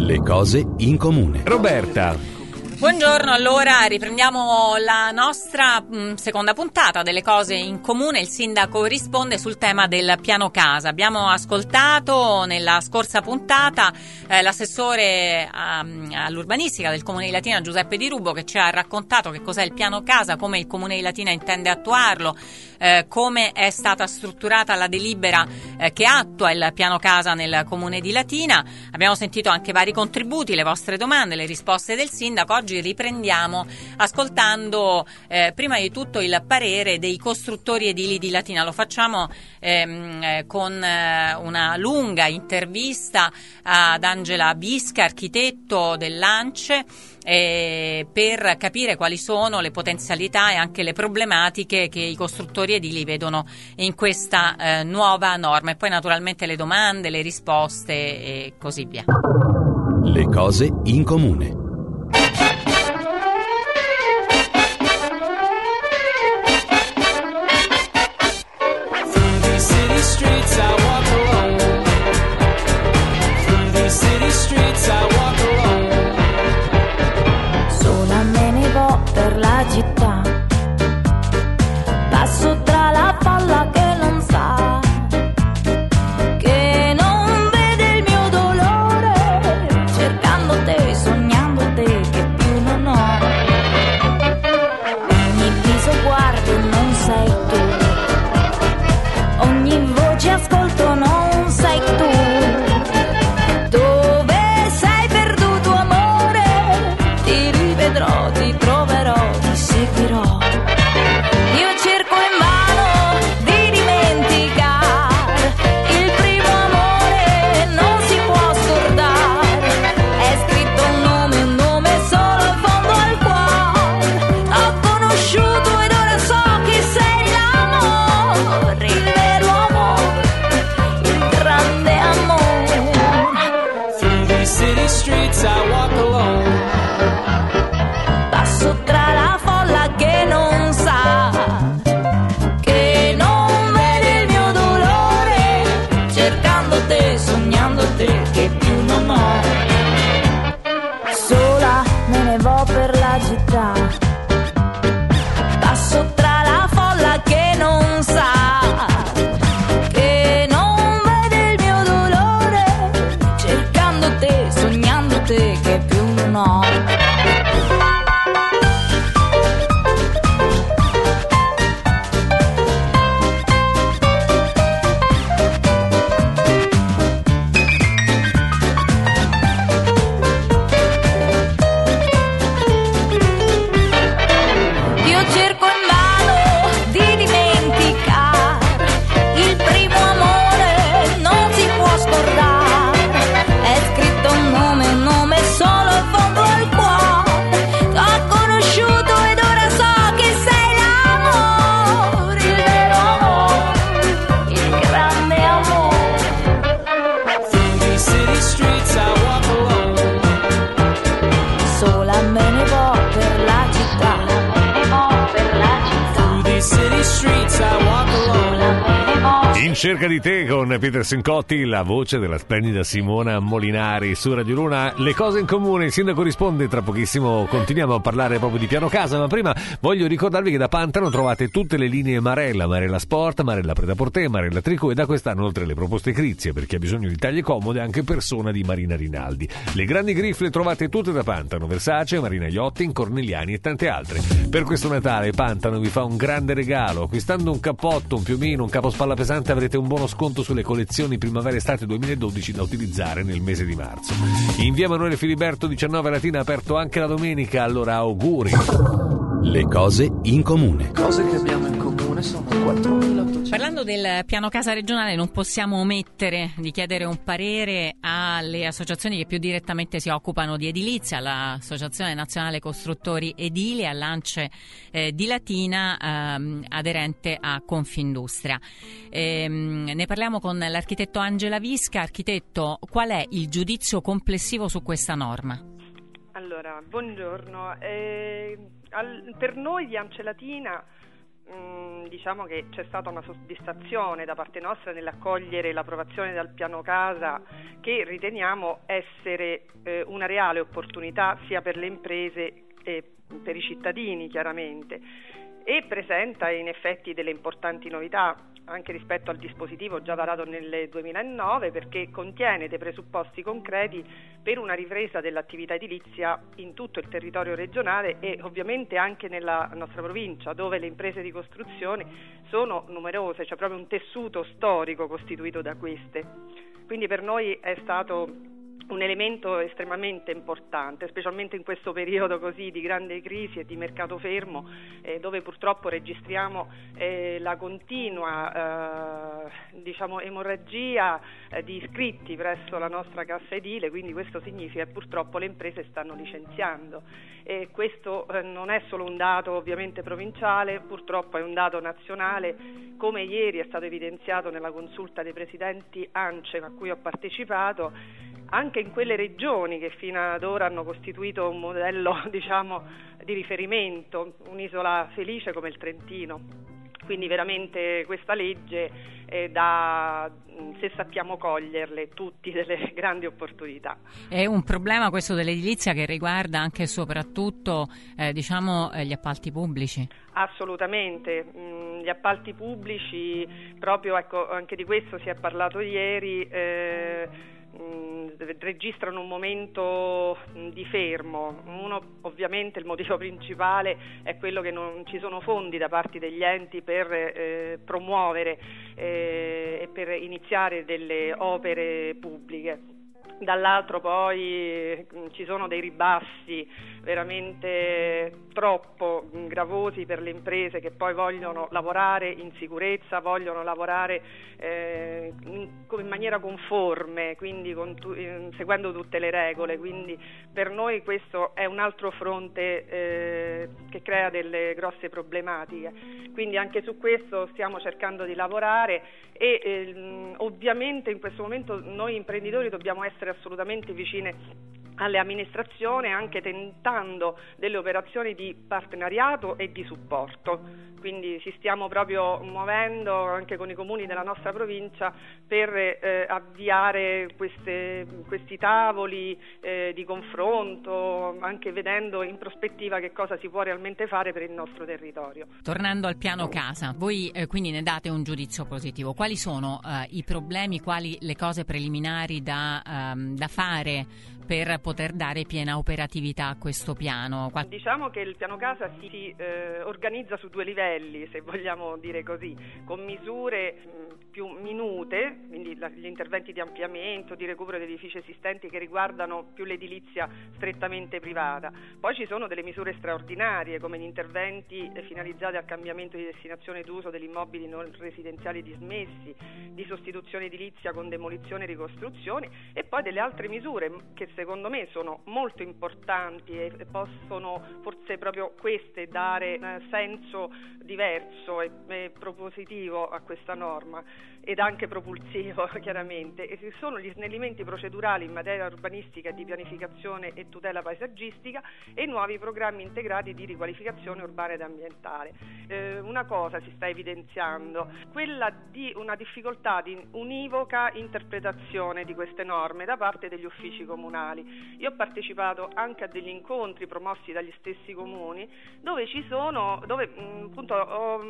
Le cose in comune. Roberta. Buongiorno, allora riprendiamo la nostra seconda puntata delle cose in comune. Il sindaco risponde sul tema del piano casa. Abbiamo ascoltato nella scorsa puntata l'assessore all'urbanistica del Comune di Latina, Giuseppe Di Rubo, che ci ha raccontato che cos'è il piano casa, come il Comune di Latina intende attuarlo, come è stata strutturata la delibera che attua il piano casa nel Comune di Latina. Abbiamo sentito anche vari contributi, le vostre domande, le risposte del sindaco. Oggi riprendiamo ascoltando prima di tutto il parere dei costruttori edili di Latina. Lo facciamo con una lunga intervista ad Angela Bisca, architetto dell'ANCE, per capire quali sono le potenzialità e anche le problematiche che i costruttori edili vedono in questa nuova norma, e poi naturalmente le domande, le risposte e così via. Le cose in comune. Sola me ne vo per la città, passo tra la folla che non sa, che non vede il mio dolore, cercando te, sognando te, che più non ho. Ogni viso guardo non sei tu, ogni voce ascolto non sei tu. Ti troverò, ti seguirò. Io cerco invano di dimenticare il primo amore, non si può scordare. È scritto un nome solo in fondo al cuore. L'ho conosciuto ed ora so che sei l'amore, il vero amore, il grande amore. Through these city streets I walk alone. Tra la folla che non sa, che non vede il mio dolore, cercando te, sognando te, che più non ho. Sola me ne vo per la città, passo tra la folla che non sa, che non vede il mio dolore, cercando te, sognando te, che più non ho. In cerca di te con Peter Sincotti, la voce della splendida Simona Molinari su Radio Luna. Le cose in comune, il sindaco risponde. Tra pochissimo continuiamo a parlare proprio di piano casa, ma prima voglio ricordarvi che da Pantano trovate tutte le linee Marella, Marella Sport, Marella Pret-à-Porter, Marella Tricot, e da quest'anno, oltre alle proposte Crizia per chi ha bisogno di taglie comode, anche Persona di Marina Rinaldi. Le grandi griffe le trovate tutte da Pantano, Versace, Marina Yachting, Corneliani e tante altre. Per questo Natale Pantano vi fa un grande regalo: acquistando un cappotto, un piumino, un capospalla pesante avrete un buono sconto sulle collezioni primavera-estate 2012 da utilizzare nel mese di marzo. In via Emanuele Filiberto 19 Latina, aperto anche la domenica, allora auguri. Le cose in comune. Cose che abbiamo in comune sono 4.800. Parlando del piano casa regionale, non possiamo omettere di chiedere un parere alle associazioni che più direttamente si occupano di edilizia, all'Associazione Nazionale Costruttori Edili, all'ANCE di Latina, aderente a Confindustria. Ne parliamo con l'architetto Angela Bisca. Architetto, qual è il giudizio complessivo su questa norma? Allora, buongiorno. Per noi di ANCE Latina diciamo che c'è stata una soddisfazione da parte nostra nell'accogliere l'approvazione del piano casa, che riteniamo essere reale opportunità sia per le imprese e per i cittadini chiaramente, e presenta in effetti delle importanti novità anche rispetto al dispositivo già varato nel 2009, perché contiene dei presupposti concreti per una ripresa dell'attività edilizia in tutto il territorio regionale e ovviamente anche nella nostra provincia, dove le imprese di costruzione sono numerose, c'è proprio un tessuto storico costituito da queste. Quindi per noi è stato un elemento estremamente importante, specialmente in questo periodo così di grande crisi e di mercato fermo, dove purtroppo registriamo la continua emorragia di iscritti presso la nostra cassa edile, quindi questo significa che purtroppo le imprese stanno licenziando. E questo non è solo un dato ovviamente provinciale, purtroppo è un dato nazionale, come ieri è stato evidenziato nella consulta dei presidenti ANCE a cui ho partecipato, anche in quelle regioni che fino ad ora hanno costituito un modello di riferimento, un'isola felice come il Trentino. Quindi veramente questa legge dà, se sappiamo coglierle, tutti delle grandi opportunità. È un problema questo dell'edilizia che riguarda anche e soprattutto gli appalti pubblici? Assolutamente, gli appalti pubblici, proprio anche di questo si è parlato ieri, registrano un momento di fermo. Ovviamente il motivo principale è quello che non ci sono fondi da parte degli enti per promuovere e per iniziare delle opere pubbliche. Dall'altro poi ci sono dei ribassi veramente troppo gravosi per le imprese che poi vogliono lavorare in sicurezza, vogliono lavorare in maniera conforme, quindi seguendo tutte le regole. Quindi per noi questo è un altro fronte che crea delle grosse problematiche. Quindi anche su questo stiamo cercando di lavorare e ovviamente in questo momento noi imprenditori dobbiamo essere assolutamente vicine alle amministrazioni, anche tentando delle operazioni di partenariato e di supporto. Quindi ci stiamo proprio muovendo anche con i comuni della nostra provincia per avviare questi tavoli di confronto, anche vedendo in prospettiva che cosa si può realmente fare per il nostro territorio. Tornando al piano casa, voi quindi ne date un giudizio positivo. Quali sono i problemi, quali le cose preliminari da fare per poter dare piena operatività a questo piano? Diciamo che il piano casa si organizza su due livelli, se vogliamo dire così, con misure più minute, quindi gli interventi di ampliamento, di recupero degli edifici esistenti che riguardano più l'edilizia strettamente privata. Poi ci sono delle misure straordinarie come gli interventi finalizzati al cambiamento di destinazione d'uso degli immobili non residenziali dismessi, di sostituzione edilizia con demolizione e ricostruzione, e poi delle altre misure che secondo me sono molto importanti e possono forse proprio queste dare senso diverso e propositivo a questa norma ed anche propulsivo chiaramente, e ci sono gli snellimenti procedurali in materia urbanistica, di pianificazione e tutela paesaggistica e nuovi programmi integrati di riqualificazione urbana ed ambientale. Una cosa si sta evidenziando, quella di una difficoltà di univoca interpretazione di queste norme da parte degli uffici comunali. Io ho partecipato anche a degli incontri promossi dagli stessi comuni dove appunto ho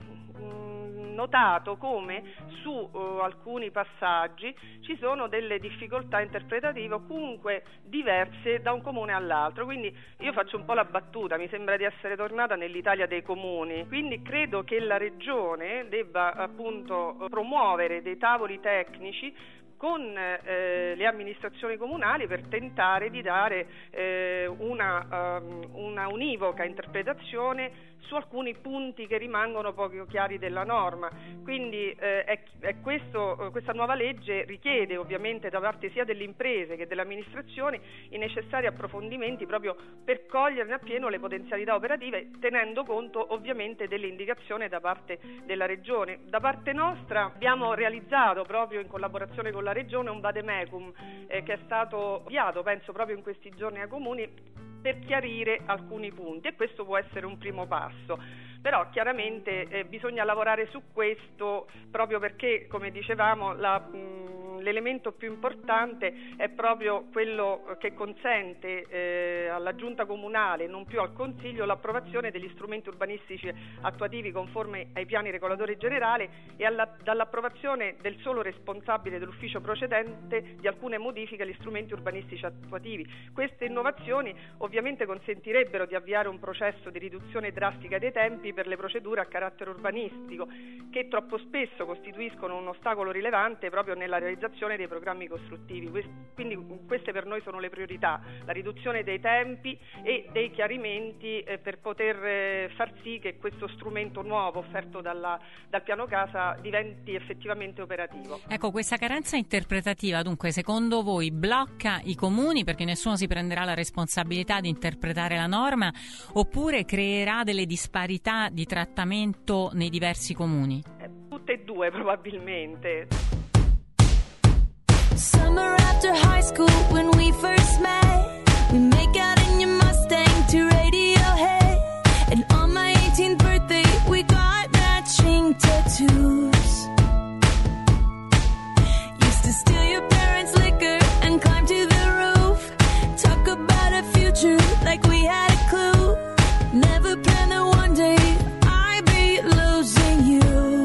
notato come su alcuni passaggi ci sono delle difficoltà interpretative o comunque diverse da un comune all'altro. Quindi io faccio un po' la battuta, mi sembra di essere tornata nell'Italia dei comuni, quindi credo che la Regione debba appunto promuovere dei tavoli tecnici con le amministrazioni comunali per tentare di dare una univoca interpretazione su alcuni punti che rimangono poco chiari della norma. Quindi questa nuova legge richiede ovviamente da parte sia delle imprese che delle amministrazioni i necessari approfondimenti proprio per coglierne appieno le potenzialità operative, tenendo conto ovviamente delle indicazioni da parte della Regione. Da parte nostra abbiamo realizzato proprio in collaborazione con la Regione un vademecum che è stato avviato penso proprio in questi giorni ai comuni per chiarire alcuni punti, e questo può essere un primo passo. Però chiaramente bisogna lavorare su questo proprio perché, come dicevamo, le l'elemento più importante è proprio quello che consente alla Giunta Comunale, non più al Consiglio, l'approvazione degli strumenti urbanistici attuativi conformi ai piani regolatori generali e dall'approvazione del solo responsabile dell'ufficio procedente di alcune modifiche agli strumenti urbanistici attuativi. Queste innovazioni ovviamente consentirebbero di avviare un processo di riduzione drastica dei tempi per le procedure a carattere urbanistico, che troppo spesso costituiscono un ostacolo rilevante proprio nella realizzazione dei programmi costruttivi. Quindi queste per noi sono le priorità: la riduzione dei tempi e dei chiarimenti per poter far sì che questo strumento nuovo offerto dal piano casa diventi effettivamente operativo. Ecco, questa carenza interpretativa dunque secondo voi blocca i comuni perché nessuno si prenderà la responsabilità di interpretare la norma, oppure creerà delle disparità di trattamento nei diversi comuni? Tutte e due probabilmente. Summer after high school when we first met, we make out in your Mustang to Radiohead, and on my 18th birthday we got matching tattoos. Used to steal your parents' liquor and climb to the roof, talk about a future like we had a clue, never planned that one day I'd be losing you.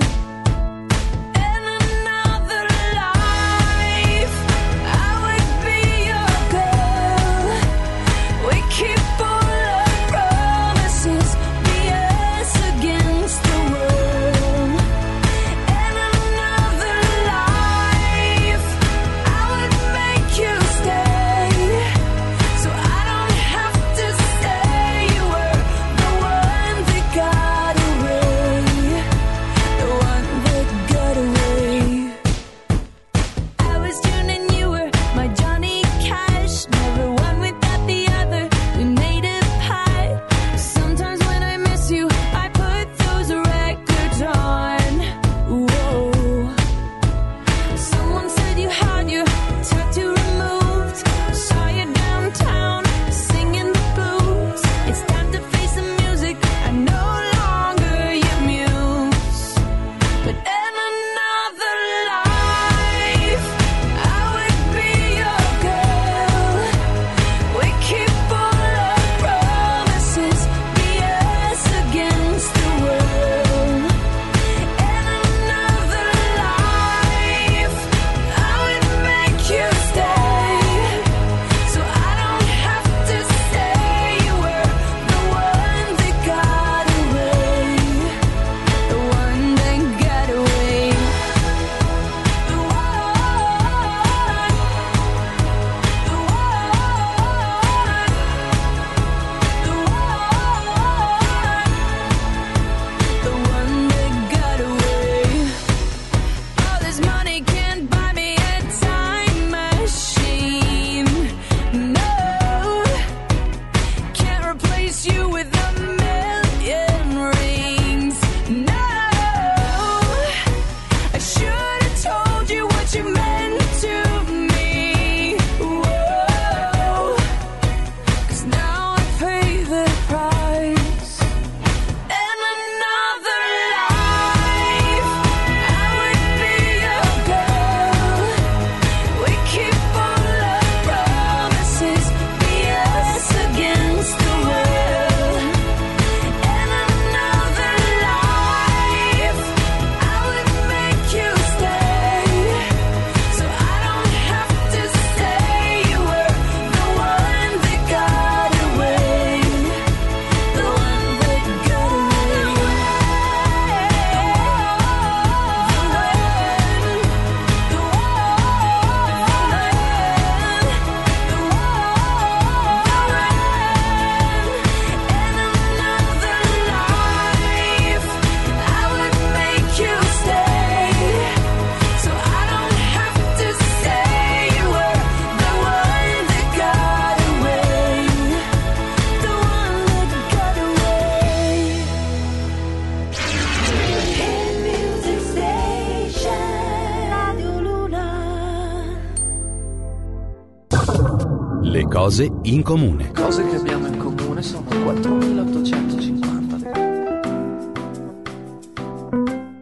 Le cose in comune. Cose che abbiamo in comune sono 4.850.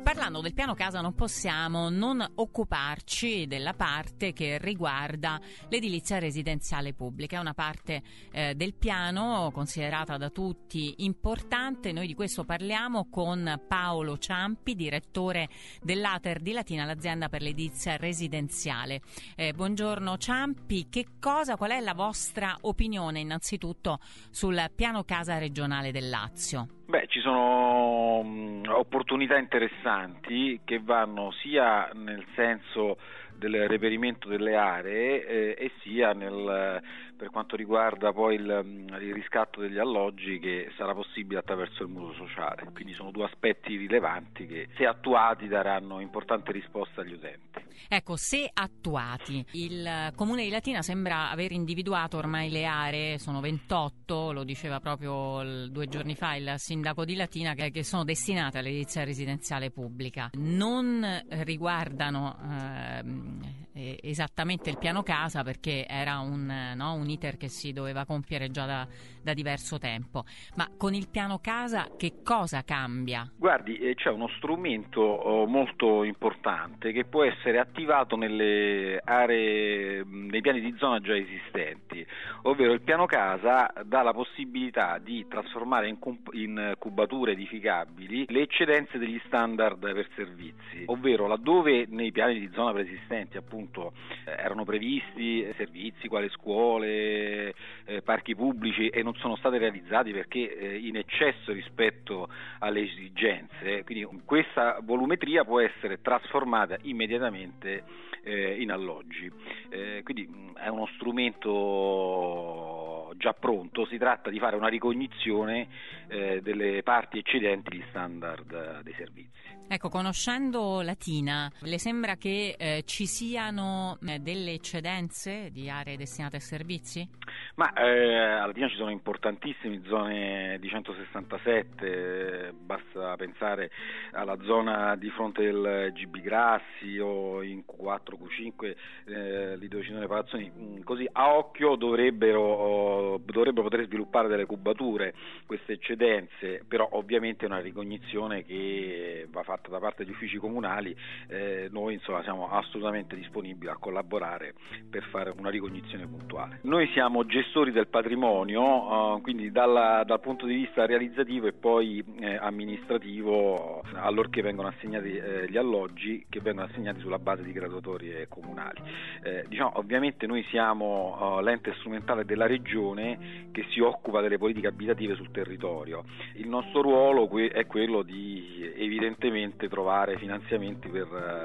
del piano casa non possiamo non occuparci della parte che riguarda l'edilizia residenziale pubblica. È una parte del piano considerata da tutti importante. Noi di questo parliamo con Paolo Ciampi, direttore dell'Ater di Latina, l'azienda per l'edilizia residenziale. Buongiorno Ciampi, qual è la vostra opinione innanzitutto sul piano casa regionale del Lazio? Ci sono opportunità interessanti che vanno sia nel senso del reperimento delle aree e sia per quanto riguarda poi il riscatto degli alloggi, che sarà possibile attraverso il mutuo sociale. Quindi sono due aspetti rilevanti che, se attuati, daranno importante risposta agli utenti. Ecco, se attuati, il Comune di Latina sembra aver individuato ormai le aree, sono 28, lo diceva proprio 2 giorni fa il sindaco di Latina, che sono destinate all'edilizia residenziale pubblica. Non riguardano esattamente il piano casa, perché era un iter che si doveva compiere già da diverso tempo. Ma con il piano casa che cosa cambia? Guardi, c'è uno strumento molto importante che può essere attivato nelle aree, nei piani di zona già esistenti, ovvero il piano casa dà la possibilità di trasformare in cubature edificabili le eccedenze degli standard per servizi, ovvero laddove nei piani di zona preesistenti appunto erano previsti servizi quali scuole, parchi pubblici, e non sono stati realizzati perché in eccesso rispetto alle esigenze, quindi questa volumetria può essere trasformata immediatamente in alloggi. Quindi è uno strumento già pronto, si tratta di fare una ricognizione delle parti eccedenti gli standard dei servizi. Ecco, conoscendo Latina, le sembra che ci siano delle eccedenze di aree destinate a servizi? A Latina ci sono importantissime zone di 167, basta pensare alla zona di fronte del GB Grassi o in Q4, Q5, lì dove ci sono le palazzoni, così a occhio dovrebbero poter sviluppare delle cubature queste eccedenze, però ovviamente è una ricognizione che va fatta da parte degli uffici comunali. Noi siamo assolutamente disponibili a collaborare per fare una ricognizione puntuale. Noi siamo gestori del patrimonio, quindi dal punto di vista realizzativo e poi amministrativo, allorché vengono assegnati gli alloggi, che vengono assegnati sulla base di graduatorie comunali. Ovviamente noi siamo l'ente strumentale della regione che si occupa delle politiche abitative sul territorio. Il nostro ruolo è quello di evidentemente trovare finanziamenti per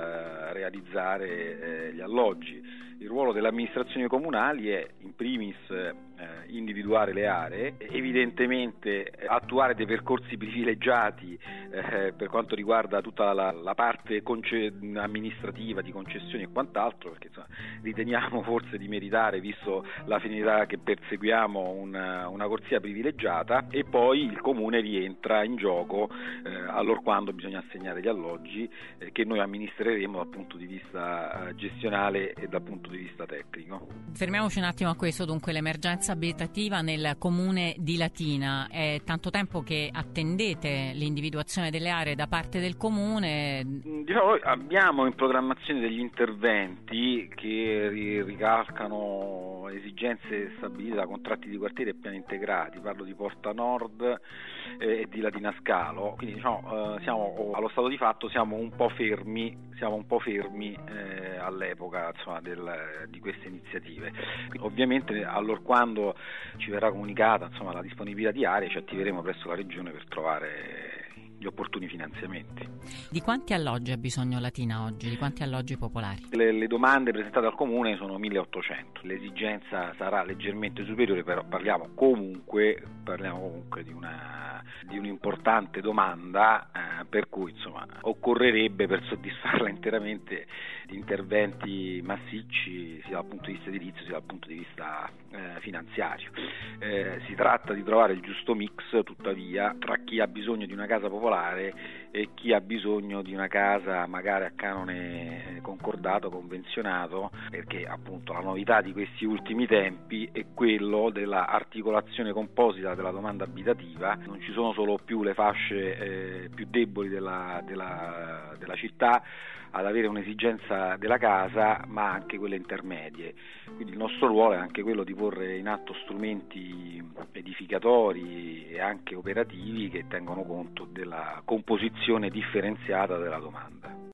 realizzare gli alloggi. Il ruolo delle amministrazioni comunali è in primis individuare le aree, evidentemente attuare dei percorsi privilegiati per quanto riguarda tutta la parte amministrativa di concessioni e quant'altro, perché riteniamo forse di meritare, visto la finalità che perseguiamo, una corsia privilegiata, e poi il comune rientra in gioco allorquando bisogna assegnare gli alloggi che noi amministreremo dal punto di vista gestionale e dal punto di vista tecnico. Fermiamoci un attimo a questo. Dunque, l'emergenza abitativa nel comune di Latina, è tanto tempo che attendete l'individuazione delle aree da parte del comune? Noi abbiamo in programmazione degli interventi che ricalcano esigenze stabilite da contratti di quartiere e piani integrati. Parlo di Porta Nord e di Latina Scalo, quindi siamo allo stato di fatto siamo un po' fermi all'epoca di queste iniziative. Ovviamente allorquando ci verrà comunicata la disponibilità di aree, ci attiveremo presso la regione per trovare gli opportuni finanziamenti. Di quanti alloggi ha bisogno Latina oggi? Di quanti alloggi popolari? Le domande presentate al comune sono 1800. L'esigenza sarà leggermente superiore, però parliamo comunque di un'importante domanda, per cui occorrerebbe, per soddisfarla interamente, di interventi massicci sia dal punto di vista edilizio sia dal punto di vista finanziario. Si tratta di trovare il giusto mix, tuttavia, tra chi ha bisogno di una casa popolare e chi ha bisogno di una casa magari a canone concordato, convenzionato, perché appunto la novità di questi ultimi tempi è quello della articolazione composita della domanda abitativa. Non ci sono solo più le fasce più deboli della città ad avere un'esigenza della casa, ma anche quelle intermedie. Quindi il nostro ruolo è anche quello di porre in atto strumenti edificatori e anche operativi che tengono conto della composizione differenziata della domanda.